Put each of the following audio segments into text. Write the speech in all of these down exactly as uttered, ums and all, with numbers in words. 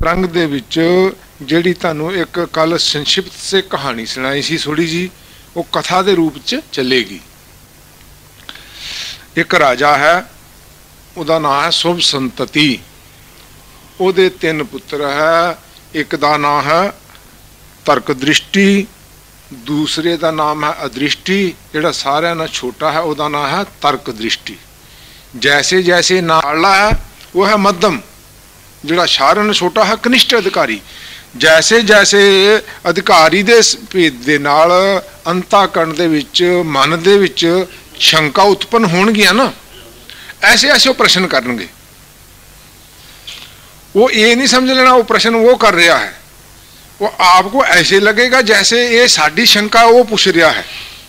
प्रंग दे विच जिहड़ी तुहानूं एक कल संक्षिप्त से कहानी सुनाई सी थोड़ी जी, वो कथा दे रूप च चलेगी। एक राजा है, उहदा नाम है शुभ संतति। उहदे तीन पुत्र है, एक दा नाम है तर्क दृष्टि, दूसरे का नाम है अदृष्टि, जिहड़ा सारिआं नाल छोटा है उहदा नाम है तर्क दृष्टि। जैसे जैसे नाला है वो है मध्यम, जिहड़ा सारिआं नाल छोटा है कनिष्ठ अधिकारी। जैसे जैसे अधिकारी दे भेद दे नाल अंताकरण दे विच मन दे विच शंका उत्पन्न होणगियां ना, ऐसे ऐसे वो प्रश्न करनगे। वो ये नहीं समझ लेना वो प्रश्न वो कर रहा है, वो आपको ऐसे लगेगा जैसे ये साडी शंका वो पूछ रहा है।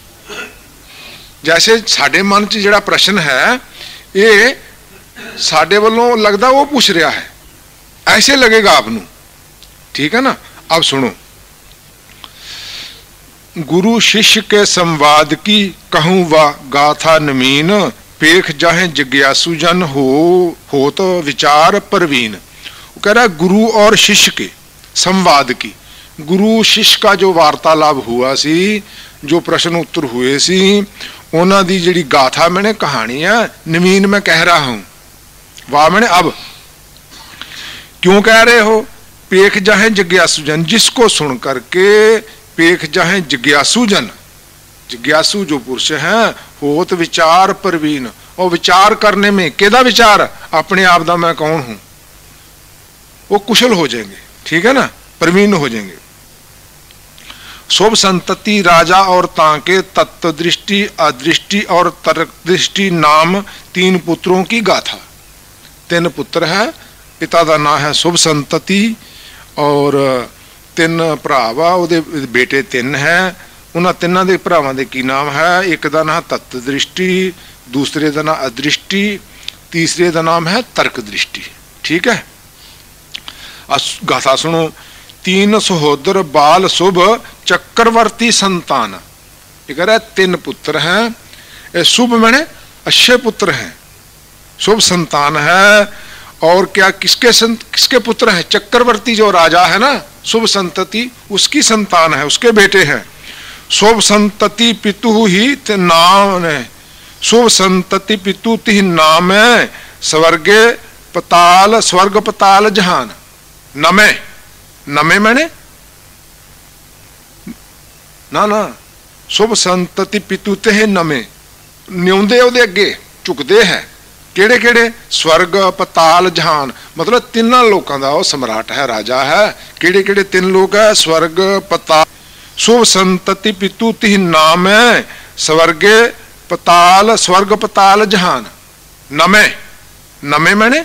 जैसे साडे मन च जिहड़ा प्रश्न है ये साडे वालों लगदा वो पूछ रहा है, ऐसे लगेगा आपनू। ठीक है ना। अब सुनो, गुरु शिष्य के संवाद की कहूं व गाथा नवीन, पेख जाहे जिज्ञासु जन हो हो तो विचार प्रवीण। वो कह रहा है गुरु और शिष्य के संवाद की, गुरु शिष्य का जो वार्तालाप हुआ सी, जो प्रश्न उत्तर हुए सी, उन्हां दी जिहड़ी गाथा मैंने कहानी है नवीन मैं कह रहा हूं। वाह मैंने अब क्यों कह रहे हो? पेख जाहे जिज्ञासु जन, जिसको सुन करके पेख जाहे जिज्ञासु जन, जिज्ञासु जो पुरुष हैं होत विचार प्रवीण, और विचार करने में केदा विचार? अपने आप दा मैं कौन हूं, वो कुशल हो जाएंगे। ठीक है ना, प्रवीण हो जाएंगे। शुभ संतति राजा और तांके तत्व दृष्टि अदृष्टि और तर्क दृष्टि नाम तीन पुत्रों की गाथा। तीन पुत्र है, पिता का नाम है शुभ संतति और तीन भरा वा उहदे बेटे तीन है। उन्हां तिन्नां दे भरावां दे की नाम है? एक का नाम तत्व दृष्टि, दूसरे का नाम अदृष्टि, तीसरे का नाम है तर्क दृष्टि। ठीक है। गाथा सुनो। तीन सहोदर बाल शुभ चक्रवर्ती संतान। ये कह रहा है तीन पुत्र हैं, शुभ मैंने अच्छे पुत्र हैं, शुभ संतान है। और क्या किसके संत, किसके पुत्र हैं? चक्रवर्ती जो राजा है ना, शुभ संतति उसकी संतान है, उसके बेटे हैं। शुभ संतति पितु ही नाम है, शुभ संतति पितु ति नाम है, स्वर्गे पताल स्वर्ग पताल जहान। नमे नमे मैंने ना ना शुभ संतति पितु ते नमे, न्योंदे उहदे अगे झुकदे है। केड़े केड़े? स्वर्ग पताल जहान, मतलब तिन्ना लोगों का वो सम्राट है, राजा है। केड़े केड़े तीन लोग है? स्वर्ग पताल। शुभ संतति पितु ति नाम है, स्वर्गे पताल स्वर्ग पताल जहान। नमे नमे मैंने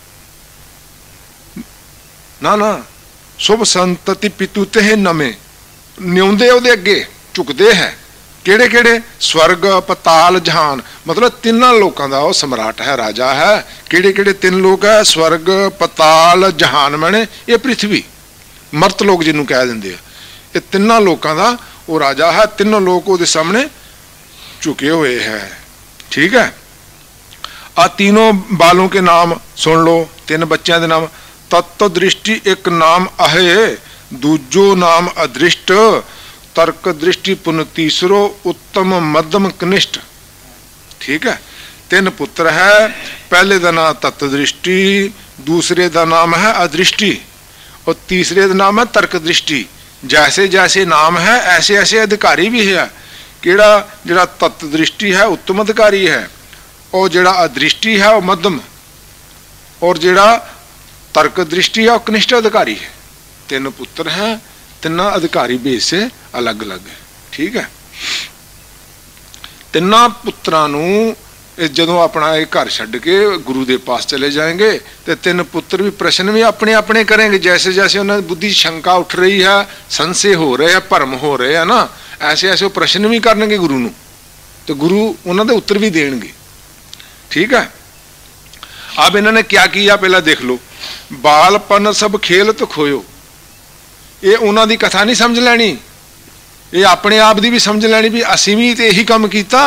ना ना शुभ संतति पितु ते नमे, न्योंदे उहदे अगे झुकदे है। केड़े केड़े? स्वर्ग पताल जहान, मतलब तिन्ना लोगों का वो सम्राट है, राजा है। केड़े केड़े तीन लोग है? स्वर्ग पताल जहान मैंने ये पृथ्वी, मर्त लोग जिन्हों कह देंगे, ये तिन्ना लोगों का वो राजा है। तीनों लोग उसके सामने झुके हुए हैं। ठीक है। आ तीनों बालों के नाम सुन लो, तीन बच्चों के नाम। तत्व दृष्टि एक नाम अहे, दूजो नाम अदृष्ट, तर्क दृष्टि पुन तीसरो उत्तम मध्यम कनिष्ठ। ठीक है। तीन पुत्र है, पहले का नाम तत्व दृष्टि, दूसरे का नाम है अदृष्टि और तीसरे का नाम है तर्क दृष्टि। जैसे जैसे नाम है ऐसे ऐसे अधिकारी भी है। केड़ा? जिहड़ा तत्व दृष्टि है उत्तम अधिकारी है, और जिहड़ा अदृष्टि है वो मध्यम, और जिहड़ा तर्क दृष्टि है वो कनिष्ठ अधिकारी है। तीन पुत्र हैं, तिना अधिकारी बेस से अलग अलग है। ठीक है। तिना पुत्रां नूं जदों अपना ये घर छड्ड के गुरु के पास चले जाएंगे तो तीन पुत्र भी प्रश्न भी अपने अपने करेंगे। जैसे जैसे उन्हें बुद्धि शंका उठ रही है, संशय हो रहे हैं, भरम हो रहे हैं ना, ऐसे ऐसे प्रश्न भी करनगे गुरु नूं, तो गुरु उन्होंने उत्तर भी देंगे। ठीक है। अब इन्होंने क्या किया पहला देख लो। बालपन सब खेल तो खोयो, ये उन्हों की कथा नहीं समझ लैनी, ये अपने आप की भी समझ लैनी भी असी भी तो यही काम किया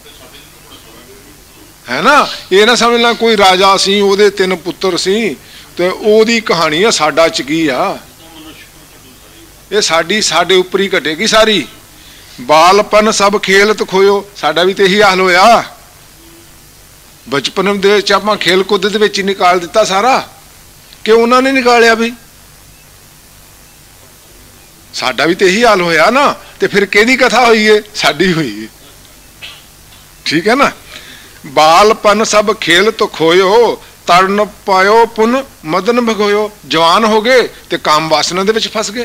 है ना। ये ना समझ ला कोई राजा सी, ओदे तीन पुत्र सी, ਤੇ ਉਹਦੀ ਕਹਾਣੀ ਆ ਸਾਡਾ ਚ ਕੀ ਆ, ਇਹ ਸਾਡੀ ਸਾਡੇ ਉੱਪਰ ਹੀ ਘਟੇਗੀ ਸਾਰੀ। ਬਾਲਪਨ ਸਭ ਖੇਲਤ ਖੋਇਓ, ਸਾਡਾ ਵੀ ਤੇ ਇਹੀ ਹਾਲ ਹੋਇਆ। ਬਚਪਨ ਦੇ ਵਿੱਚ ਆਪਾਂ ਖੇਲ ਕੁੱਦ ਦੇ ਵਿੱਚ ਹੀ ਨਿਕਾਲ ਦਿੱਤਾ ਸਾਰਾ, ਕਿ ਉਹਨਾਂ ਨੇ ਨਿਕਾਲਿਆ ਵੀ? ਸਾਡਾ ਵੀ ਤੇ ਇਹੀ ਹਾਲ ਹੋਇਆ ਨਾ। ਤੇ ਫਿਰ ਕਿਹਦੀ ਕਥਾ ਹੋਈ ਏ? ਸਾਡੀ ਹੋਈ ਏ। ਠੀਕ ਹੈ ਨਾ। ਬਾਲਪਨ ਸਭ ਖੇਲਤ ਖੋਇਓ, ਤਰਨ ਪਾਇਓ ਪੁਨ ਮਦਨ ਭਗੋਇਓ। ਜਵਾਨ ਹੋ ਗਏ ਤੇ ਕਾਮ ਵਾਸਨਾ ਦੇ ਵਿੱਚ ਫਸ ਗਏ।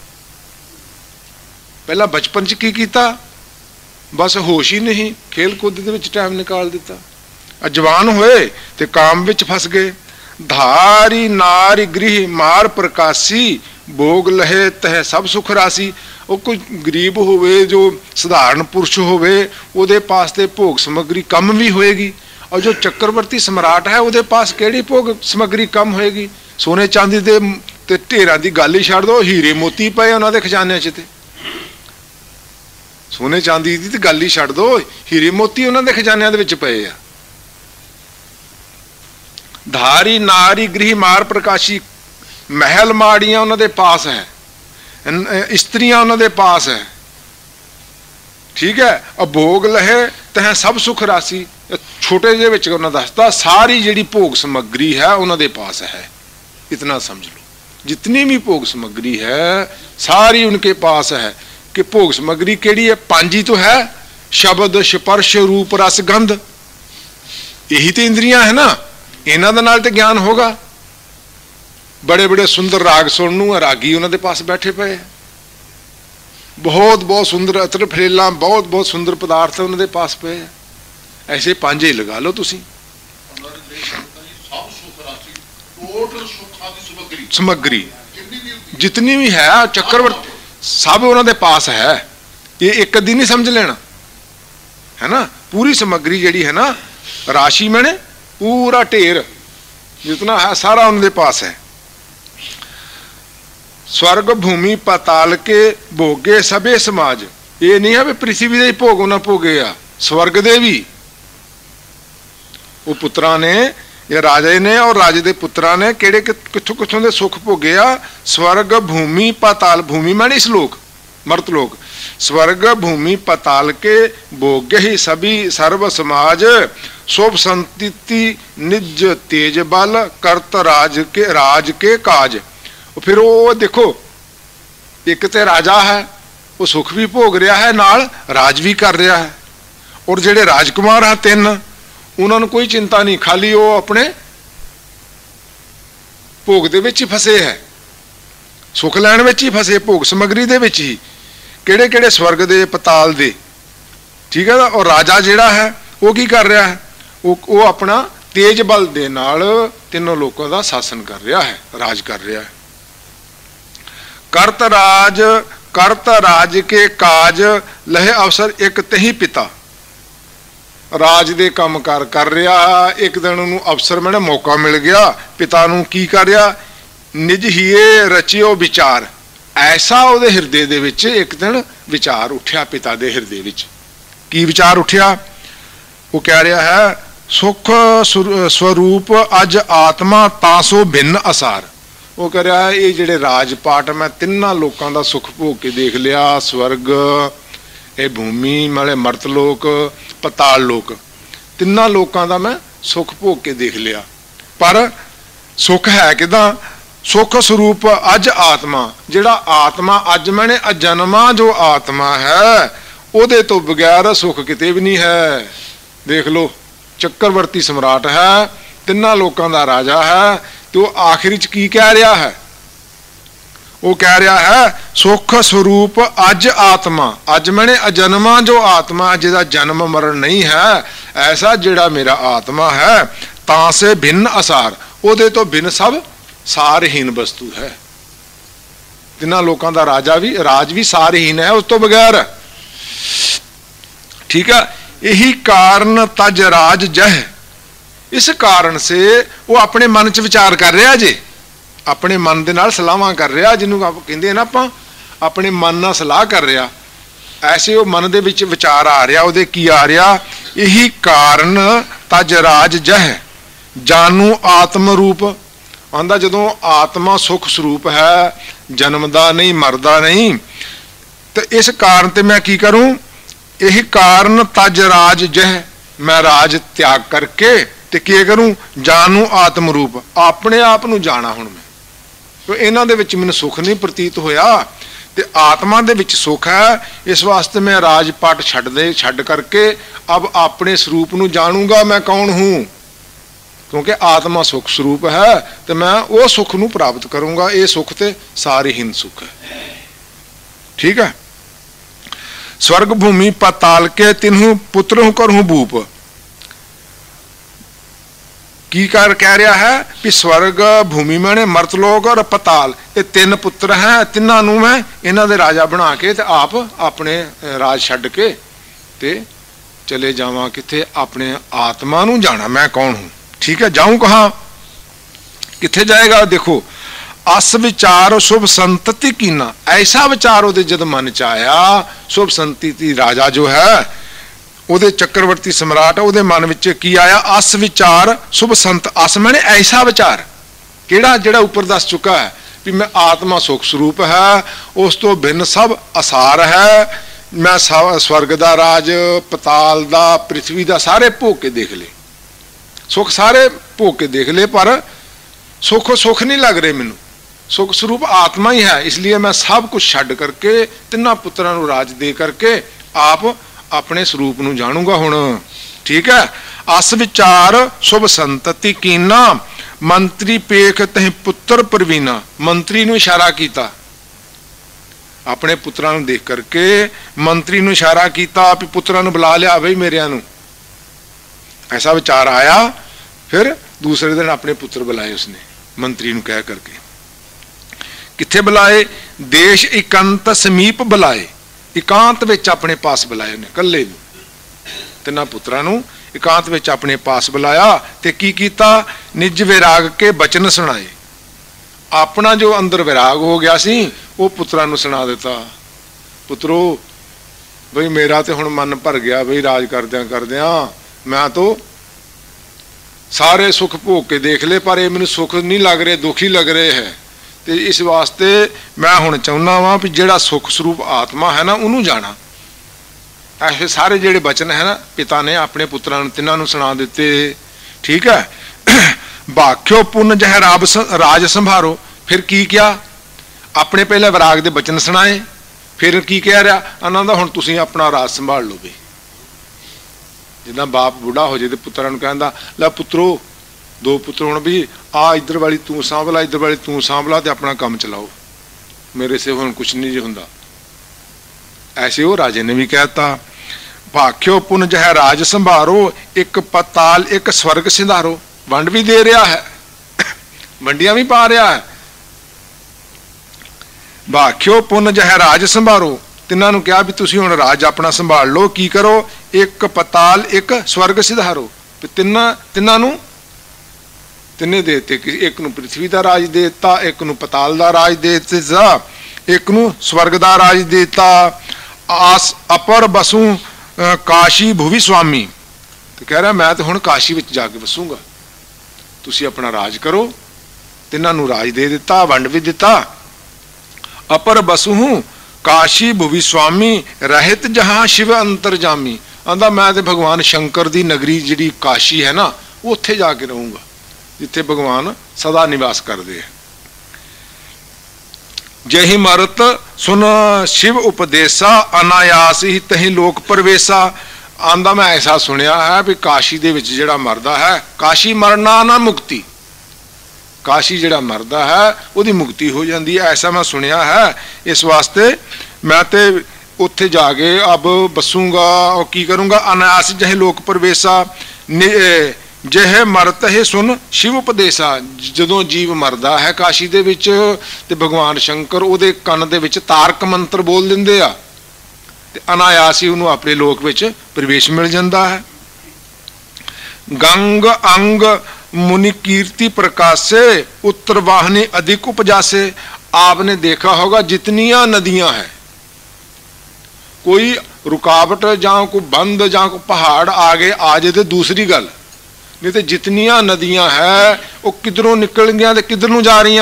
ਪਹਿਲਾਂ ਬਚਪਨ ਚ ਕੀ ਕੀਤਾ? ਬਸ ਹੋਸ਼ ਹੀ ਨਹੀਂ, ਖੇਲ ਕੁੱਦ ਦੇ ਵਿੱਚ ਟਾਈਮ ਨਿਕਾਲ ਦਿੱਤਾ। ਜਵਾਨ ਹੋਏ ਤੇ ਕਾਮ ਵਿੱਚ ਫਸ ਗਏ। ਧਾਰੀ ਨਾਰੀ ਗ੍ਰਿਹ ਮਾਰ ਪ੍ਰਕਾਸ਼ੀ, ਭੋਗ ਲਹੇ ਤਹ ਸਭ ਸੁਖ ਰਾਸੀ। ਉਹ ਕੋਈ ਗਰੀਬ ਹੋਵੇ, ਜੋ ਸਧਾਰਨ ਪੁਰਸ਼ ਹੋਵੇ, ਉਹਦੇ ਪਾਸ ਤੇ ਭੋਗ ਸਮੱਗਰੀ ਕਮ ਵੀ ਹੋਏਗੀ। ਔਰ ਜੋ ਚੱਕਰਵਰਤੀ ਸਮਰਾਟ ਹੈ ਉਹਦੇ ਪਾਸ ਕਿਹੜੀ ਭੋਗ ਸਮੱਗਰੀ ਕਮ ਹੋਏਗੀ? ਸੋਨੇ ਚਾਂਦੀ ਦੇ ਤੇ ਢੇਰਾਂ ਦੀ ਗੱਲ ਹੀ ਛੱਡ ਦੋ, ਹੀਰੇ ਮੋਤੀ ਪਏ ਉਹਨਾਂ ਦੇ ਖਜ਼ਾਨਿਆਂ ਚ। ਤੇ ਸੋਨੇ ਚਾਂਦੀ ਦੀ ਤੇ ਗੱਲ ਹੀ ਛੱਡ ਦੋ, ਹੀਰੇ ਮੋਤੀ ਉਹਨਾਂ ਦੇ ਖਜ਼ਾਨਿਆਂ ਦੇ ਵਿੱਚ ਪਏ ਆ। ਧਾਰੀ ਨਾਰੀ ਗ੍ਰਿਹ ਮਾਰ ਪ੍ਰਕਾਸ਼ੀ, ਮਹਿਲ ਮਾੜੀਆਂ ਉਹਨਾਂ ਦੇ ਪਾਸ ਹੈ, ਇਸਤਰੀਆਂ ਉਹਨਾਂ ਦੇ ਪਾਸ ਹੈ। ਠੀਕ ਹੈ। ਅਭੋਗ ਲਹੇ ਤਹ ਸਭ ਸੁਖ ਰਾਸੀ, ਛੋਟੇ ਜਿਹੇ ਵਿੱਚ ਉਹਨਾਂ ਦੱਸਦਾ ਸਾਰੀ ਜਿਹੜੀ ਭੋਗ ਸਮੱਗਰੀ ਹੈ ਉਹਨਾਂ ਦੇ ਪਾਸ ਹੈ। इतना समझ लो, जितनी भी भोग सामग्री है सारी उनके पास है। कि भोग सामग्री केड़ी है? पांच ही तो है, शब्द स्पर्श रूप रस गंध, यही तो इंद्रियां है ना। इन्हां दे नाल ते ज्ञान होगा। बड़े बड़े सुंदर राग सुननू रागी उन्हां दे पास बैठे पे, बहुत बहुत सुंदर अतर फरेला, बहुत बहुत सुंदर पदार्थ उन्हां दे पास पे। ऐसे पांच ही लगा लो तुसी। समग्री जितनी भी है चक्रवर्ती सब उन्होंने पास है। ये एक कदी नहीं समझ लेना है ना। पूरी सामग्री जी है ना, राशि मैंने पूरा ढेर जितना है सारा उनके पास है। स्वर्ग भूमि पाताल के भोगे सबे समाज, ये नहीं है भी पृथ्वी दे भोग उन्हें भोगे आ, स्वर्ग दे भी वो पुत्रा ने, ये राजे ने और राजे दे पुत्रा ने केड़े किथों किथों दे सुख भोगे आ। स्वर्ग भूमि पाताल, भूमि माने इस लोक मर्त लोक, स्वर्ग भूमि पाताल के भोगे ही सभी सर्व समाज। शोभ संतिति निज तेज बल, करत राज के राज के काज। फिर वो देखो, एक ते राजा है वो सुख भी भोग रहा है, नाल राज भी कर रहा है। और जेड़े राजकुमार है तीन, उन्होंने कोई चिंता नहीं, खाली वो अपने भोग दे विच ही फसे है, सुख लैण विच ही फसे, भोग समग्री दे विच ही। केड़े केड़े स्वर्ग दे पताल दे, ठीक है ना। और राजा जिहड़ा है वो की कर रहा है? वो, वो अपना तेज बल दे नाल तीनों लोगों का शासन कर रहा है, राज कर रहा है। करत राज करत राज के काज, लहे अवसर एक तही पिता। राज दे काम कार कर रहा, एक दिन उन्होंने अवसर मैंने मौका मिल गया, पिता नूं की कर रहा? निज हिए रचियो विचार। ऐसा उहदे हिरदे दे विच एक दिन विचार उठ्या, पिता दे हिरदे विच की विचार उठ्या? वो कह रहा है, सुख स्वरूप अज आत्मा तासो भिन्न असार। वो कह रहा है, ये जिहड़े राजपाट मैं तिन्ना लोकां दा सुख भोग के देख लिया, स्वर्ग, ये भूमि माले मर्त लोक, पताल लोक, तिन्ना लोकां दा मैं सुख भोग के देख लिया। पर सुख है किदा? सुख स्वरूप अज आत्मा, जिहड़ा आत्मा अज मैंने अजन्मा जो आत्मा है, उहदे तो बगैर सुख किते भी नहीं है। देख लो, चक्रवर्ती सम्राट है, तिन्ना लोकां दा राजा है, तो आखिर च की कह रहा है? वो कह रहा है, सुख स्वरूप अज आत्मा, अज मैंने अजन्मा जो आत्मा जिहदा जन्म मरण नहीं है, ऐसा जिहड़ा मेरा आत्मा है, तां से भिन्न असार, उहदे तो भिन्न सब सारहीन वस्तु है। तिन्हां लोकां दा राजा भी राज भी सारहीन है, उस तो बगैर। ठीक है। यही कारण तज राज जह, इस कारण से वो अपने मन च विचार कर रहा जे, अपने मन दे नाल सलाहां कर रहा, जिन्होंने आप कहते ना आपां अपने मन नाल सलाह कर रहा। ऐसे वो मन दे विच विचार आ रहा, उहदे की आ रहा? यही कारण तज राज जह, जानू आत्म रूप। ਆਂਦਾ ਜਦੋਂ ਆਤਮਾ ਸੁਖ ਸਰੂਪ ਹੈ, ਜਨਮਦਾ ਨਹੀਂ, ਮਰਦਾ ਨਹੀਂ, ਤੇ ਇਸ ਕਾਰਨ ਤੇ ਮੈਂ ਕੀ ਕਰੂੰ? ਇਹ ਕਾਰਨ ਤਜ ਰਾਜ ਜਹ, ਮੈਂ ਰਾਜ ਤਿਆਗ ਕਰਕੇ ਤੇ ਕੀ ਕਰੂੰ? ਜਾਣੂ ਆਤਮ ਰੂਪ, ਆਪਣੇ ਆਪ ਨੂੰ ਜਾਣਾ। ਹੁਣ ਮੈਂ ਇਹਨਾਂ ਦੇ ਵਿੱਚ ਮੈਨੂੰ ਸੁਖ ਨਹੀਂ ਪ੍ਰਤੀਤ ਹੋਇਆ ਤੇ ਆਤਮਾ ਦੇ ਵਿੱਚ ਸੁਖ ਹੈ, ਇਸ ਵਾਸਤੇ ਮੈਂ ਰਾਜ ਪਾਟ ਛੱਡ ਦੇ ਛੱਡ ਕਰਕੇ ਅਬ ਆਪਣੇ ਸਰੂਪ ਨੂੰ ਜਾਣੂਗਾ ਮੈਂ ਕੌਣ ਹੂੰ, ਕਿਉਂਕਿ ਆਤਮਾ ਸੁਖ ਸਰੂਪ ਹੈ ਤੇ ਮੈਂ ਉਹ ਸੁਖ ਨੂੰ ਪ੍ਰਾਪਤ ਕਰੂੰਗਾ। ਇਹ ਸੁਖ ਤੇ ਸਾਰੇ ਹਿੰਦ ਸੁਖ ਹੈ। ਠੀਕ ਹੈ। स्वर्ग भूमि पताल के तिन्हु पुत्र करहूं भूप, की कर कह रहा है कि स्वर्ग भूमि में मर्तलोक और पताल, ये तीन पुत्र हैं, तिन्हां नूं मैं इन्हां दे राजा बना के ते आप अपने राज छड्ड के ते चले जावां किथे? अपने आत्मा नूं जाना मैं कौन हूं। ठीक है। जाऊं कहां? किथे जाएगा? देखो, अस विचार शुभ संतति कीना, ऐसा विचार उहदे जद मन च आया, शुभ संतति राजा जो है उहदे चक्रवर्ती सम्राट उहदे मन विच की आया? अस विचार शुभ संत, अस मैंने ऐसा विचार किहड़ा जिहड़ा ऊपर दस चुका है भी मैं आत्मा सुख स्वरूप है, उस तो भिन्न सब असार है, मैं स्वर्ग दा राज, पताल दा, पृथ्वी दा सारे भोग के देख ले, सुख सारे भोग के देख ले, पर सुख सुख नहीं लग रहे मैनू, सुख स्वरूप आत्मा ही है। इसलिए मैं सब कुछ छड्ड करके तिन्ना पुत्रां नूं राज दे करके आप अपने स्वरूप नूं जाणूंगा हुण। ठीक है। अस विचार शुभ संतति कीना, मंत्री पेख तह पुत्र प्रवीणा, मंत्री नूं इशारा कीता, अपने पुत्रां नूं देख करके मंत्री नूं इशारा कीता भी पुत्रां नूं बुला लिया बई मेरिਆਂ नूं, ऐसा विचार आया। फिर दूसरे दिन अपने पुत्र बुलाए उसने, मंत्री नूं कह करके। किथे बुलाए? देश इकंत समीप बुलाए, इकांत विच अपने पास बुलाए उन्हें, कल्ले नूं, तिन्हां पुत्रां नूं इकांत विच अपने पास बुलाया ते की कीता? निज विराग के बचन सुनाए, अपना जो अंदर विराग हो गया सी वो पुत्रां नूं सुना दिता। पुत्रो बई मेरा तो हुण मन भर गया, बई राज करदियां करदियां मैं तो सारे सुख भोग के देख ले, पर ये मैनूं सुख नहीं लग रहे, दुखी लग रहे है, तो इस वास्ते मैं हुण चाहुंदा वां भी जिहड़ा सुख स्वरूप आत्मा है ना उन्होंने जाना। ऐसे सारे जिहड़े बचन है ना पिता ने अपने पुत्रां नूं तिन्हां नूं सुना दिते। ठीक है। भाख्यो पुन जह राब राज संभारो, फिर की किया? अपने पहले विराग दे बचन सुनाए, फिर की कह रहा? आनंद हुण तुसीं अपना राज संभाल लो भी। जिदा बाप बुढ़ा हो जाए तो पुत्रां नूं कहंदा लै पुत्रो, दो पुत्र हुण भी आ इधर वाली तू सांभ ला, इधर वाली तू सांभ ला ते अपना काम चलाओ, मेरे से हुण कुछ नहीं जी हुंदा। ऐसे वो राजे ने भी कहता। भाख्यो पुन जह राज संभारो, एक पताल एक स्वर्ग सिधारो, वंड भी दे रहा है, वंडियां भी पा रहा है। भाख्यो पुन जह राज संभारो, तिन्हां नूं कहा भी तुसीं हुण राज अपना संभाल लो, की करो? एक पताल एक स्वर्ग सिधारो, तिन्ना तिन्हां नूं तिन्ने देते, एक नूं पृथ्वी दा राज देता, एक नूं पताल दा राज देता, एक नूं स्वर्ग दा राज देता। आस अपर बसू काशी भुवि स्वामी, तो कह रहा मैं तो हुण काशी विच जाके बसूंगा, तुसीं अपना राज करो। तिन्हां नूं राज दे दिता, वंड भी दिता। अपर बसू काशी भुवि स्वामी, रहित जहां शिव अंतरजामी, आंदा मैं तो भगवान शंकर दी नगरी जिहड़ी काशी है ना उत्थे जाके रहूंगा, जिथे भगवान सदा निवास करते हैं। जही मरत सुन शिव उपदेशा, अनायास ही तही लोक प्रवेशा, आंदा मैं ऐसा सुनिया है भी काशी दे विच जिहड़ा मरदा है, काशी मरना ना मुक्ति, काशी जिहड़ा मरदा है उहदी मुक्ति हो जाती है, ऐसा मैं सुनिया है। इस वास्ते मैं ते उत्थे जाके अब बसूंगा और की करूंगा? अनायास जहे लोक प्रवेशा, जह मरत है सुन शिव उपदेशा, जदों जीव मरदा है काशी दे विच ते भगवान शंकर उहदे कन दे विच तारक मंत्र बोल दिंदे आ ते अनायास ही उहनूं अपने लोक विच प्रवेश मिल जांदा है। गंग अंग मुनि कीर्ति प्रकाशे, उत्तर वाहनी अधिक उपजासे, आपने देखा होगा जितनियां नदियां हैं, कोई रुकावट जां कोई बंद जां कोई पहाड़ आगे आ जाए तो दूसरी गल, नहीं तो जितनियां नदियां है वो किधरों निकल गया तो किधर नूं जा रही,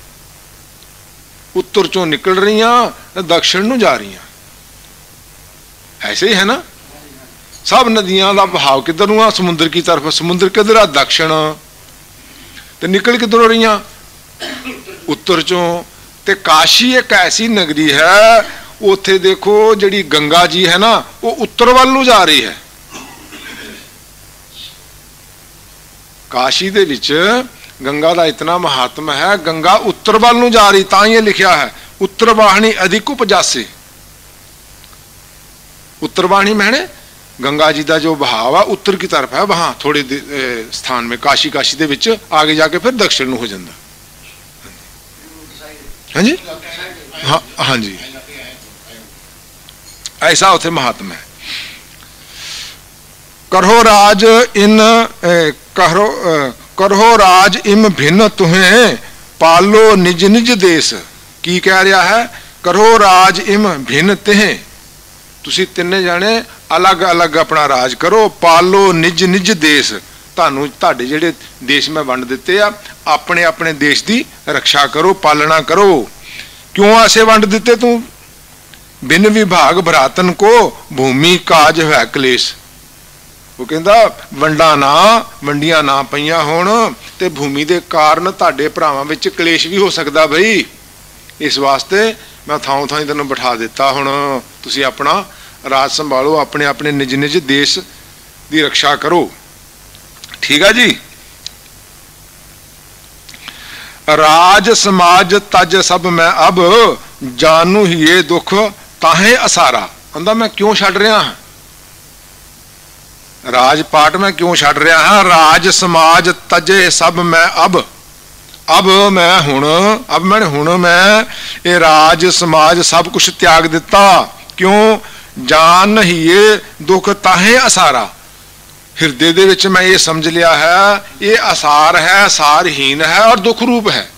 उत्तर चों निकल रही दक्षिण नूं जा रही। ऐसे ही है ना, सब नदियां का बहाव किधर नूं आ, समुद्र की तरफ। समुद्र किधर आ, दक्षिण। तो निकल किधरों रही, उत्तर चों। ते काशी एक ऐसी नगरी है, उथे देखो जिहड़ी गंगा जी है ना वो उत्तर वाल नूं जा रही है। काशी दे विच गंगा का इतना महात्म है, गंगा उत्तर वाल नूं जा रही। तां ये लिखा है उत्तर वाहिनी अधिक उपजासे। उत्तर वाहिनी मैंने गंगा जी का जो बहाव है उत्तर की तरफ है, वहां थोड़े स्थान में काशी काशी दे विच आगे जाके फिर दक्षिण नूं हो जाता। हाँ जी, हाँ हाँ जी, ऐसा उथे महात्मा है। करहो राज इन करो करहो राज इम भिन्न तुम्हें पालो निज निज देश। की कह रहा है, करहो राज इम भिन्न तिहें, तुसी तिन्ने जाने अलग अलग अपना राज करो। पालो निज निज देश, तानू तुहाडे जिहड़े देश में वंड दिते आ, अपने अपने देश की रक्षा करो, पालना करो। क्यों ऐसे वंड दिते तू, बिन विभाग भरातन को भूमि काज है क्लेश। वो कहता वंडा ना वंडियां ना पईयां होण ते भूमि के कारण तुहाडे भरावां विच क्लेश भी हो सकता बई। इस वास्ते मैं थां थां तैनूं बिठा दिता, हुण तुसीं अपना राज संभालो, अपने अपने निज निज देश की रक्षा करो। ठीक है जी। राज समाज तज सब मैं अब जानू ही ये दुख ताहे असारा। कहंदा मैं क्यों छड़ रहा हां, राजपाट मैं क्यों छड़ रहा हां। राज समाज तजे सब मैं अब, अब मैं हुण अब मैं हुण मैं ये राज समाज सब कुछ त्याग दिता। क्यों, जान ही ये दुख ताहे असारा। हृदय दे विच मैं ये समझ लिया है ये असार है, असारहीन है और दुख रूप है।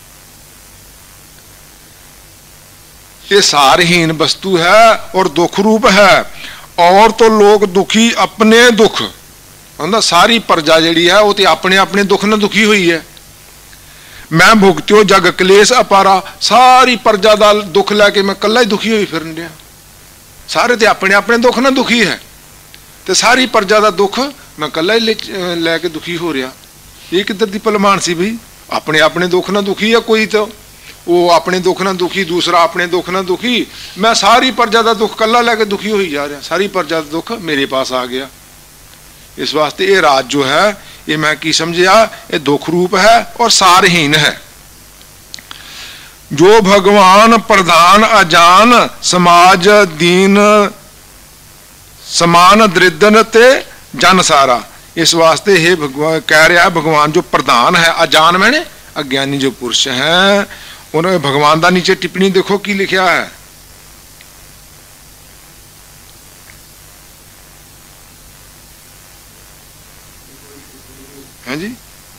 ये सारहीन वस्तु है और दुख रूप है। और तो लोग दुखी अपने दुख, सारी प्रजा जिहड़ी है वो तो अपने अपने दुख न दुखी हुई है। मैं भुगत्यो जग कलेश अपारा, सारी प्रजा का दुख लैके मैं कला ही दुखी हुई फिरन दिया। सारे तो अपने अपने दुख न दुखी है, तो सारी प्रजा का दुख मैं कला ही लैके दुखी हो रहा। ये किधर की भलमान सी बई, अपने अपने दुख न दुखी है कोई, तो वो अपने दुख न दुखी, दूसरा अपने दुख न दुखी। मैं सारी प्रजा का दुख कला लैके दुखी हो ही जा रहा, सारी प्रजा का दुख मेरे पास आ गया। इस वास्ते ये राज जो है ये मैं की समझिया, ये दुख रूप है और सारहीन है। जो भगवान प्रधान अजान समाज दीन समान दरिद्र ते जन सारा। इस वास्ते हे भगवान कह रहा है भगवान जो प्रधान है, अजान मैंने अज्ञानी जो पुरुष है, उन्होंने भगवान का नीचे टिप्पणी देखो की लिखा है। हैं जी,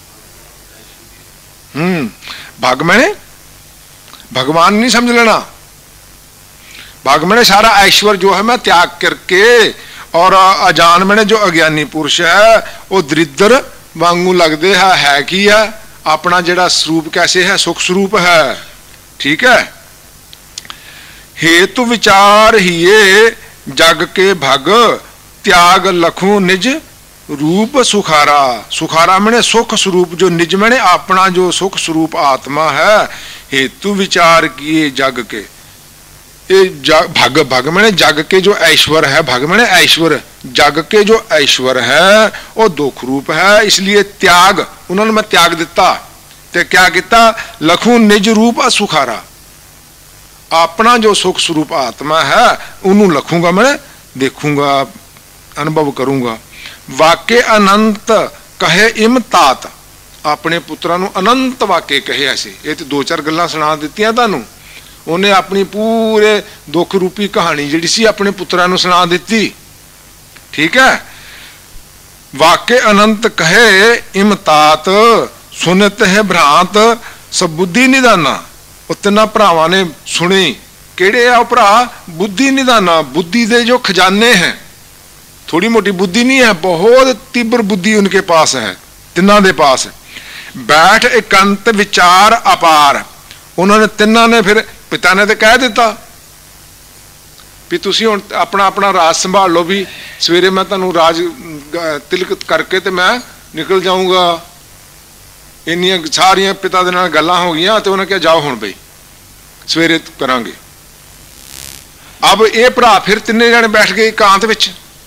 हम्म भाग मैंने भगवान नहीं समझ लेना। भाग मैंने सारा ऐश्वर्य जो है मैं त्याग करके, और अजान मैंने जो अज्ञानी पुरुष है वो दरिद्र वांगू लगते है, है की है अपना जड़ा स्वरूप कैसे है, सुख स्वरूप है। ठीक है। हेतु विचार हिये जग के भग त्याग लखू निज रूप सुखारा। सुखारा मैंने सुख स्वरूप, जो निज मैंने अपना जो सुख स्वरूप आत्मा है। हेतु विचार किए जग के, ये भग भग मैंने जग के जो ऐश्वर्य है, भग मैंने ऐश्वर्य, जग के जो ऐश्वर्य है वो दुख रूप है। इसलिए त्याग उन्होंने मैं त्याग दिता। ते क्या किता, लखू निज रूप असुखारा, अपना जो सुख स्वरूप आत्मा है उन्होंने लखूंगा, मैं देखूंगा, अनुभव करूंगा। वाक्य अनंत कहे इम तात, अपने पुत्रा नूं अनंत वाक्य कहे। ऐसे ये तो दो चार गल्लां सुना दित्तियां तानूं, उन्हें अपनी पूरे दुख रूपी कहानी जिहड़ी सी अपने पुत्रा नूं सुना दित्ती। ठीक है। वाक्य अनंत कहे इम तात सुनत है भ्रांत सब बुद्धि निदाना। वो तिना भरावां ने सुनी, केड़े आ भरा, बुद्धि निदाना, बुद्धि दे जो खजाने हैं। थोड़ी मोटी बुद्धि नहीं है, बहुत तीव्र बुद्धि उनके पास है, तिन्ना दे पास। बैठ एकांत विचार अपार, उन्होंने तिन्ना ने फिर पिता ने तो कह दिता भी तुसी हुण अपना अपना राज संभाल लो, भी सवेरे मैं तुहानू राज तिलक करके ते मैं निकल जाऊंगा। इन्नियां सारियां पिता दे नाल गल्लां हो गईयां ते उन्हें कहा जाओ हुण बई सवेरे करांगे। अब ये भरा फिर तिन्ने जने बैठ गए एकांत विच।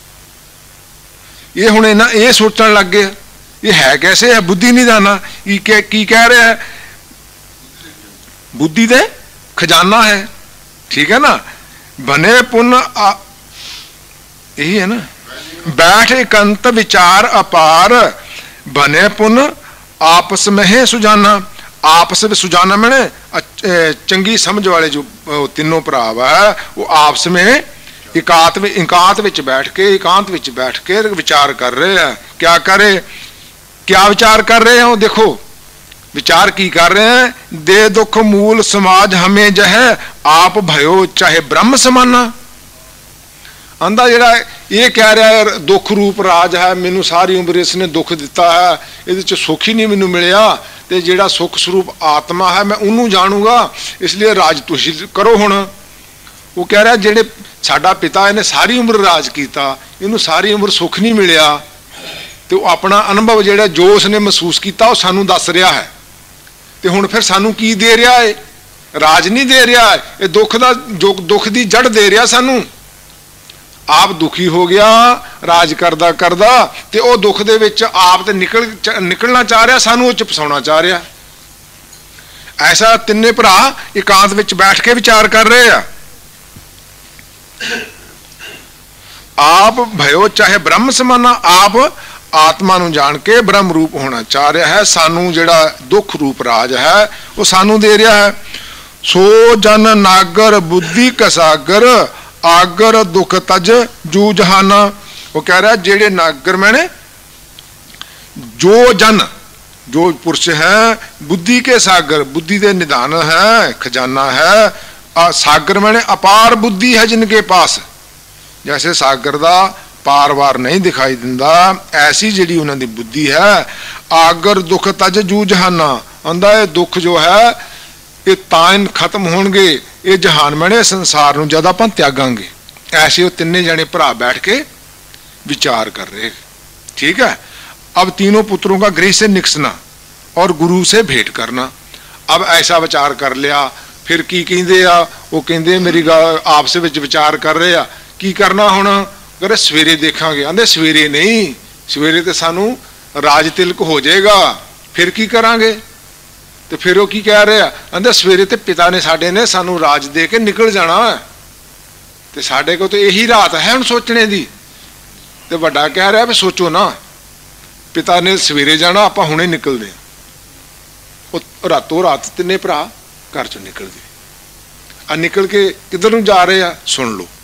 ये हुण इन्हां ये सोचण लग गए ये है कैसे है, बुद्धि नहीं जाना की की कह रहा है, बुद्धि दे खजाना है, ठीक है ना। बने पुन यही है ना, बैठ एकांत विचार अपार, बने पुन आपस में है सुजाना। आपस में सुजाना मैंने चंगी समझ वाले जो तीनों भराव है वो आपस में एकांत एकांत विच बैठ के एकांत विच बैठ के विचार कर रहे हैं। क्या करे, क्या विचार कर रहे हैं? देखो विचार की कर रहे हैं, दे दुख मूल समाज हमें जह आप भयो चाहे ब्रह्म समाना। आंदा जेड़ा ये कह रहा है दुख रूप राज है, मैनू सारी उम्र इसने दुख दिता है, ये सुख ही नहीं मैनू मिलया, ते जेड़ा सुख स्वरूप आत्मा है मैं उन्होंने जानूंगा, इसलिए राज तुसी करो। हुण वो कह रहा जेड़े साडा पिता इन्हें सारी उम्र राज किया, इनू सारी उम्र सुख नहीं मिलया, तो अपना अनुभव जेड़ा जो उसने महसूस किया वो सानू दस रहा है, तो हुण फिर सानू की दे रहा है? राज नहीं दे रहा है, ये दुख दा जो दुख की जड़ दे रहा सानू। आप दुखी हो गया राज करदा करदा, ते वो दुख दे विच आप ते निकल निकलना चाह रहा, सानू उच फसाउणा चाह रहा। ऐसा तिन्ने भरा एकांत विच बैठ के विचार कर रहे हैं। आप भयो चाहे ब्रह्म समाना, आप आत्मा नू जान के ब्रह्म रूप होना चाह रहा है, सानू जेड़ा दुख रूप राज है वो सानू दे रहा है। सो जन नागर बुद्धि कसागर, आगर दुख तज जू जहाना। वो कह रहा है जेड़े नागर मैंने जो जन जो पुरुष है बुद्धि के सागर, बुद्धि के निधान है, खजाना है। आ, सागर मैंने अपार बुद्धि है जिनके पास, जैसे सागर दा पार वार नहीं दिखाई दिंदा, ऐसी जिहड़ी उन्हां दी बुद्धि है। आगर दुख तज जू जहाना, आंदा है दुख जो है ये तां खत्म होणगे, ये जहान मैंने संसार नूं जद आपां त्यागांगे। ऐसे वो तिन्ने जने भरा बैठ के विचार कर रहे, ठीक है। अब तीनों पुत्रों का गृह से निकसना और गुरु से भेंट करना। अब ऐसा विचार कर लिया, फिर की कहंदे आ, वो कहंदे मेरी गल आपस विच विचार कर रहे आ की करना हुण, अगर सवेरे देखांगे। आंदे सवेरे नहीं, सवेरे तो सानू राज तिलक हो जाएगा, फिर की करांगे? तो फिर वो की कह रहे हैं, आंदे सवेरे तो पिता ने साडे ने सानू राज दे के निकल जाना है, तो साडे को तो यही रात है हुण सोचने दी। तो वड्डा कह रहा है भी सोचो ना, पिता ने सवेरे जाना, आपां हुणे निकलदे, रातों रात तिन्ने भरा घर चों निकल गए। आ निकल के किधर नूं जा रहे हैं सुन लो।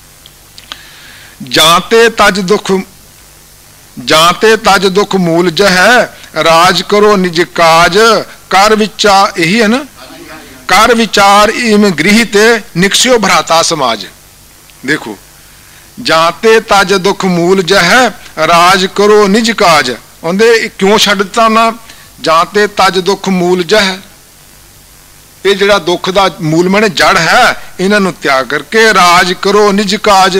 जाते तज दुख जाते तज दुख मूल जह, राज करो निज काज, कर विचार, यही है ना, कर विचार इम गृहित निकस्यो भ्राता समाज। देखो जाते तज दुख मूल जह, राज करो निज काज। आंदे क्यों छड्ड दिता ना, जाते तज दुख मूल जह, ये जड़ा दुख दा मूल मैंने जड़ है, इन्हां नूं त्याग करके राज करो निज काज।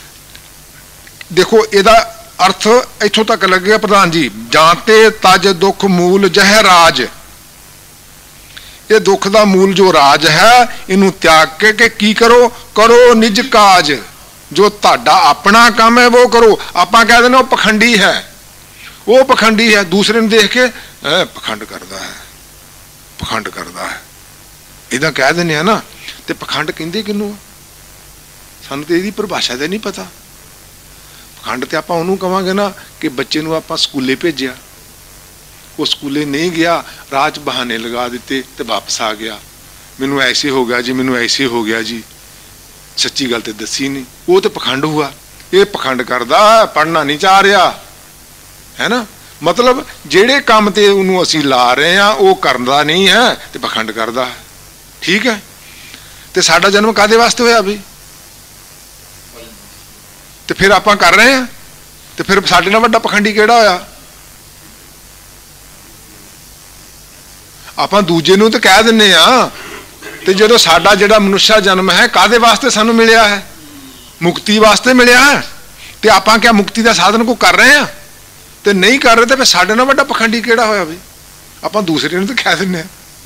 देखो इहदा अर्थ इत्थों तक लगेगा प्रधान जी, जाते तज दुख मूल जह राज, ये दुख दा मूल जो राज है इनू त्याग के, के की करो, करो निज काज, जो ताड़ा अपना काम है वो करो। आपां कह देना पखंडी है, वो पखंडी है, दूसरे ने देख के पखंड करता है, पखंड करता है, इदा कह देने है ना। तो पखंड कहंदे किनू, सानू तो इहदी परिभाषा ते नहीं पता। पखंड तो आपां उहनूं कहांगे ना कि बच्चे नूं आपां स्कूले भेजिया, वो स्कूले नहीं गया, राह च बहाने लगा दिते ते वापस आ गया, मैनू ऐसे हो गया जी, मैनू ऐसे हो गया जी, सच्ची गल तो दसी नहीं, वो तो पखंड हुआ। ये पखंड करदा, पढ़ना नहीं चाह रहा है ना, मतलब जेड़े काम ते उन्होंने असीं ला रहे हैं वो करदा नहीं है तो पखंड करदा है, ठीक है। तो साडा जन्म कादे वास्ते होया भी, तो फिर आपां कर रहे हैं ਤੇ ਫਿਰ ਸਾਡੇ ਨਾਲ ਵੱਡਾ ਪਖੰਡੀ ਕਿਹੜਾ ਹੋਇਆ? ਆਪਾਂ ਦੂਜੇ ਨੂੰ ਤਾਂ ਕਹਿ ਦਿੰਨੇ ਆ, ਤੇ ਜਦੋਂ ਸਾਡਾ ਜਿਹੜਾ ਮਨੁੱਖਾ ਜਨਮ ਹੈ ਕਾਹਦੇ ਵਾਸਤੇ ਸਾਨੂੰ ਮਿਲਿਆ ਹੈ? ਮੁਕਤੀ ਵਾਸਤੇ ਮਿਲਿਆ ਹੈ। ਤੇ ਆਪਾਂ ਕਿਆ ਮੁਕਤੀ ਦਾ ਸਾਧਨ ਕੋ ਕਰ ਰਹੇ ਆ? ਤੇ ਨਹੀਂ ਕਰ ਰਹੇ ਤੇ ਫਿਰ ਸਾਡੇ ਨਾਲ ਵੱਡਾ ਪਖੰਡੀ ਕਿਹੜਾ ਹੋਇਆ ਬਈ? ਆਪਾਂ ਦੂਸਰੇ ਨੂੰ ਤਾਂ ਕਹਿ ਦਿੰਨੇ ਆ।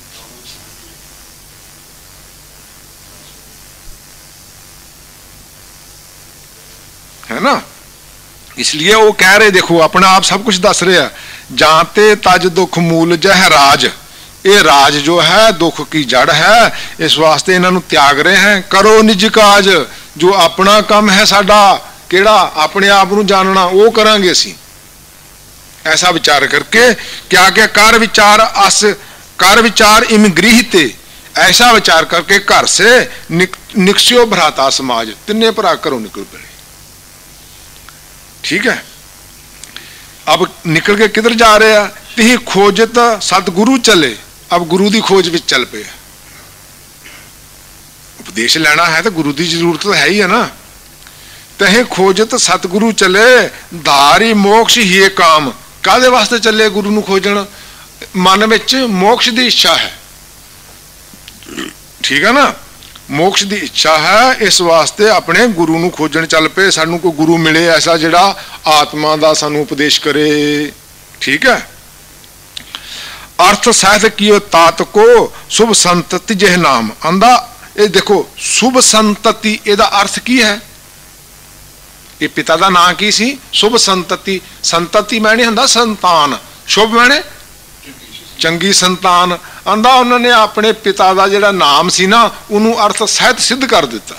है ना, इसलिए वो कह रहे, देखो अपना आप सब कुछ दस रहे हैं। जानते तज दुख मूल जह राज, ये राज जो है दुख की जड़ है, इस वास्ते इन्हों त्याग रहे हैं। करो निज काज, जो अपना काम है साडा केड़ा अपने आप को जानना वो करांगे असी। ऐसा विचार करके क्या क्या कर विचार अस कर विचार इम गृहते, ऐसा विचार करके घर से निक, निकस्यो भ्राता समाज, तिन्ने भरा घरों निकल पड़े। ठीक है, अब निकल के किधर जा रहे हैं? तिही खोजत सतगुरु चले, अब गुरु की खोज में चल पे। उपदेश लेना है तो गुरु की जरूरत तो है ही है ना। तहे खोजत सतगुरु चले, धारी मोक्ष ही काम। कादे वास्ते चले गुरु नू खोजन? मन विच मोक्ष की इच्छा है, ठीक है ना, मोक्ष की इच्छा है, इस वास्ते अपने गुरु नू खोजन चल पे। सानू कोई गुरु मिले ऐसा जिहड़ा आत्मा दा सानू उपदेश करे। ठीक है, अर्थ साहित्य की तात को शुभ संतति जिह नाम आंदा। ये देखो शुभ संतति, एदा अर्थ की है? ये पिता का नाम की सी? शुभ संतति। संतति मैंने हुंदा संतान, शुभ मैंने चंगी संतान। आंदा उन्होंने अपने पिता का जिहड़ा नाम सी ना, उन्होंने अर्थ सहित सिद्ध कर दिता।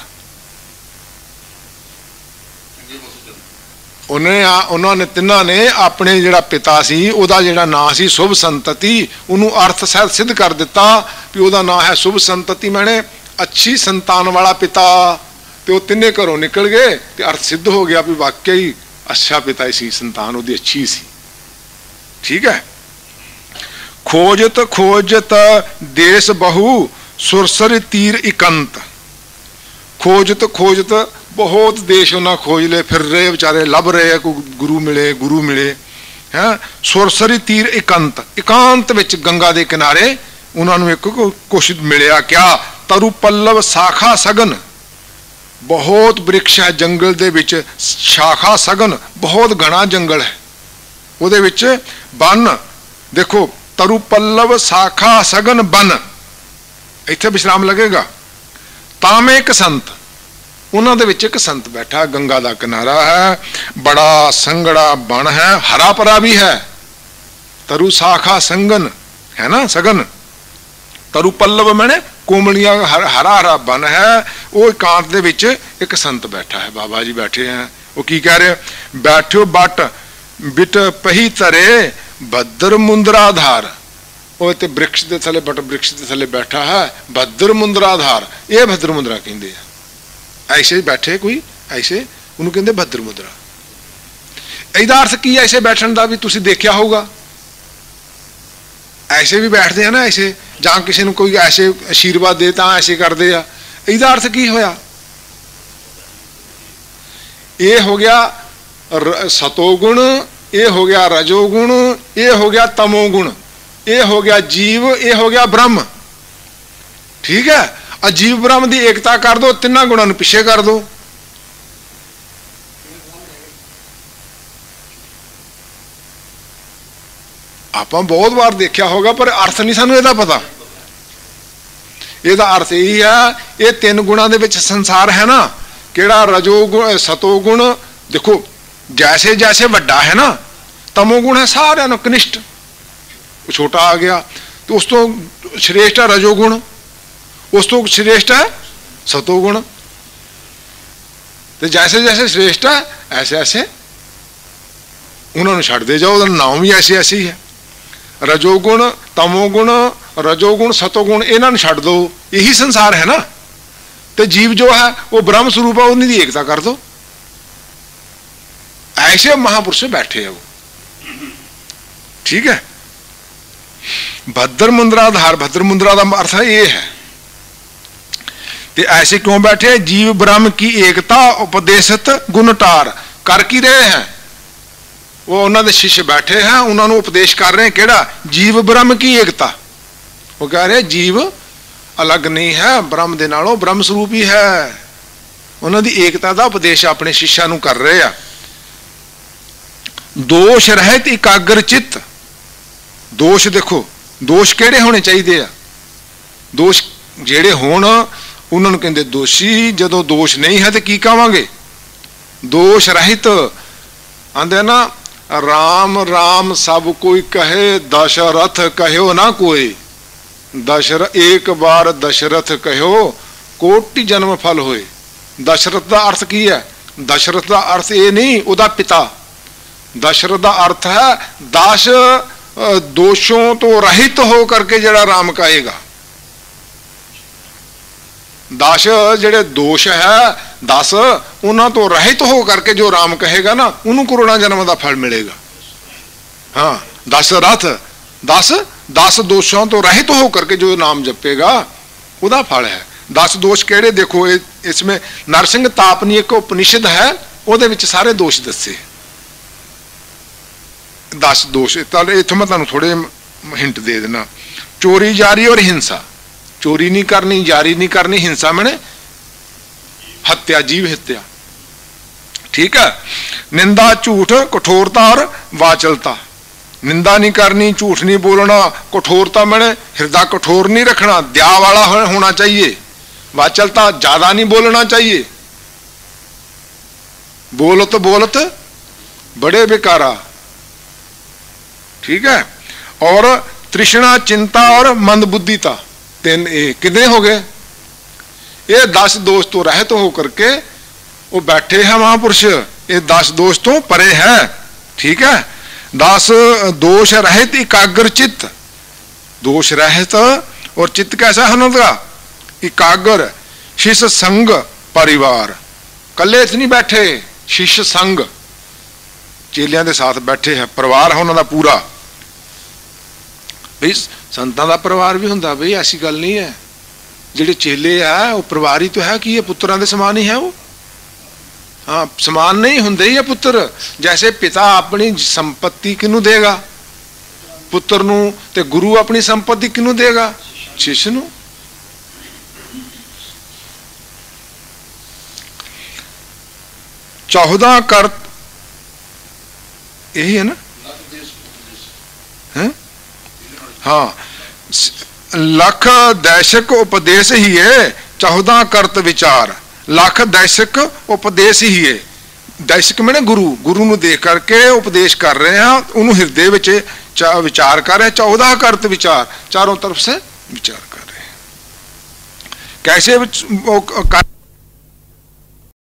उन्हें उन्होंने तिन्हां ने अपने जिहड़ा पिता सी उहदा जिहड़ा नाम सी शुभ संतति, उन्होंने अर्थ सहित सिद्ध कर दिता कि उहदा नाम है शुभ संतति, मैंने अच्छी संतान वाला पिता। तो वो तिन्ने घरों निकल गए तो अर्थ सिद्ध हो गया भी वाकई अच्छा पिता ही सी, संतान उहदी अच्छी सी। ठीक है, खोजत खोजत देश बहु सुरसर तीर इकंत। खोजत खोजत बहुत देश उन्हें खोज ले, फिर रहे बेचारे, लब रहे कोई गुरु मिले गुरु मिले हैं। सुरसरी तीर इकंत, इकांत विच गंगा के किनारे उन्होंने एक कुछ मिलिया। क्या? तरु पल्लव शाखा सगन, बहुत वृक्ष है जंगल दे विच, शाखा सगन बहुत घना जंगल है, उहदे विच बन। देखो तरु पल्लव शाखा सगन बन, इत्थे विश्राम लगेगा। तामे एक संत, उन्होंने विच एक संत बैठा, गंगा का किनारा है, बड़ा संगड़ा बन है, हरा भरा भी है। तरु शाखा संगन है ना, सगन। तरु पल्लव मैंने कोमलियां, हरा हरा बन है। वो एकांत दे विच एक संत बैठा है, बाबा जी बैठे हैं। वो की कह रहे? बैठो बट बिट पही तरे भद्र मुंद्राधार। वो ते वृक्ष के थले, बट वृक्ष के थले बैठा है, भद्र मुंद्राधार। ये भद्र मुंद्रा कहते हैं। ऐसे बैठे कोई, ऐसे उन्होंने कहते भद्र मुंद्रा। ਇਹਦਾ अर्थ की ऐसे बैठने का भी तुसी देखा होगा, ऐसे भी बैठते हैं ना, ऐसे ਜਾਂ किसी को कोई ऐसे आशीर्वाद दे ਤਾਂ ऐसे करते हैं। ਇਹਦਾ अर्थ की होया? ये हो गया सतोगुण, ये हो गया रजोगुण, ये हो गया तमोगुण, ये हो गया जीव, ये हो गया ब्रह्म। ठीक है, अजीव ब्रह्म की एकता कर दो, तिना गुणों पिछे कर दो। आप बहुत बार देखा होगा पर अर्थ नहीं सानू ਇਹਦਾ पता। ਇਹਦਾ अर्थ यही है, ये तीन गुणों के विच संसार है ना, केड़ा रजोगुण सतोगुण। देखो जैसे जैसे वड्डा है ना, तमोगुण है सारे नु कनिष्ठ, छोटा आ गया, तो उस तो श्रेष्ठ है रजोगुण, उस तो श्रेष्ठ है सतोगुण। तो जैसे जैसे श्रेष्ठ है ऐसे ऐसे उन्होंने छड़ दे जाओ, नाम भी ऐसे ऐसे ही है। रजोगुण तमोगुण रजोगुण सतोगुण इन्होंने छड़ दो, यही संसार है ना। तो जीव जो है वो ब्रह्म स्वरूप है, उन्हीं एकता कर दो। ऐसे महापुरुष बैठे हैं वो। ठीक है, भद्र मुंद्राधार, भद्र मुंद्रा का अर्थ ये है। तो ऐसे क्यों बैठे? जीव ब्रह्म की एकता उपदेशत गुणटार कर की रहे हैं। वो उन्होंने शिष्य बैठे हैं, उन्होंने उपदेश कर रहे हैं केड़ा जीव ब्रह्म की एकता। वो कह रहे जीव अलग नहीं है ब्रह्म दे नालों, ब्रह्म स्वरूप ही है। उन्होंने एकता का उपदेश अपने शिष्या नूं कर रहे हैं। दोष रहित एकाग्र चित्त, दोष देखो दोष केड़े होने चाहिए आ, दोष जेड़े होण उन्होंने कहते दोषी, जदों दोष नहीं है तो की कहांगे दोष रहित। आंदे ना राम राम सब कोई कहे, दशरथ कहो ना कोई। दशरथ एक बार दशरथ कहो कोटि जन्म फल होए। दशरथ का अर्थ की है? दशरथ का अर्थ ये नहीं उदा पिता, दशरथ का अर्थ है दस दोषों तो रहित हो करके जड़ा राम कहेगा। दस जेड़े दोष है दस उन्होंने तो रहित हो करके जो राम कहेगा ना उन्होंने करोड़ों जन्म का फल मिलेगा। हाँ दशरथ दस दस दोषों तो रहित हो करके जो नाम जपेगा उदा फल है। दस दोष केड़े देखो, इसमें नरसिंह तापनी एक उपनिषद है, उहदे विच सारे दोष दसे दस दोष। इत्थों मैं तुहानूं थोड़े हिंट दे देना। चोरी जारी और हिंसा, चोरी नहीं करनी, जारी नहीं करनी, हिंसा मैंने हत्या, जीव हत्या, ठीक है। निंदा झूठ कठोरता और वाचलता, निंदा नहीं करनी, झूठ नहीं बोलना, कठोरता मैंने हृदय कठोर नहीं रखना, दया वाला होना चाहिए। वाचलता ज्यादा नहीं बोलना चाहिए, बोलत बोलत बड़े बेकारा, ठीक है। और तृष्णा चिंता और मंदबुद्धिता, तीन कितने हो गए? ये दस दोष तो रहित तो होकर के वो बैठे हैं महापुरुष, ये दस दोष तो परे है, ठीक है। दस दोष रहित एकाग्र चित्त, दोष रहित और चित्त कैसा है उनका? एकाग्र। शिष्य संग परिवार, कले नहीं बैठे, शिष्य संग चेलियां के साथ बैठे हैं, परिवार है उन्होंने पूरा। भाई संतां दा परिवार भी हुंदा, भाई ऐसी गल नहीं है। जिहड़े चेले है वो परिवार ही तो है कि ये पुत्रां दे समान ही है वो। हाँ समान नहीं हुंदे ही पुत्र। जैसे पिता अपनी संपत्ति किनू देगा? पुत्र नू। ते गुरु अपनी संपत्ति किनू देगा? शिष्य नू। चौदह कर्त यही है ना? है? हाँ लख दैशक उपदेश ही है, चौदह कर्त विचार। लख दैशक उपदेश ही है, दैशक मैंने गुरु, गुरु नू देख करके उपदेश कर रहे हैं, उन्होंने हृदय विच विचार कर रहे हैं। चौदह कर्त विचार, चारों तरफ से विचार कर रहे हैं। कैसे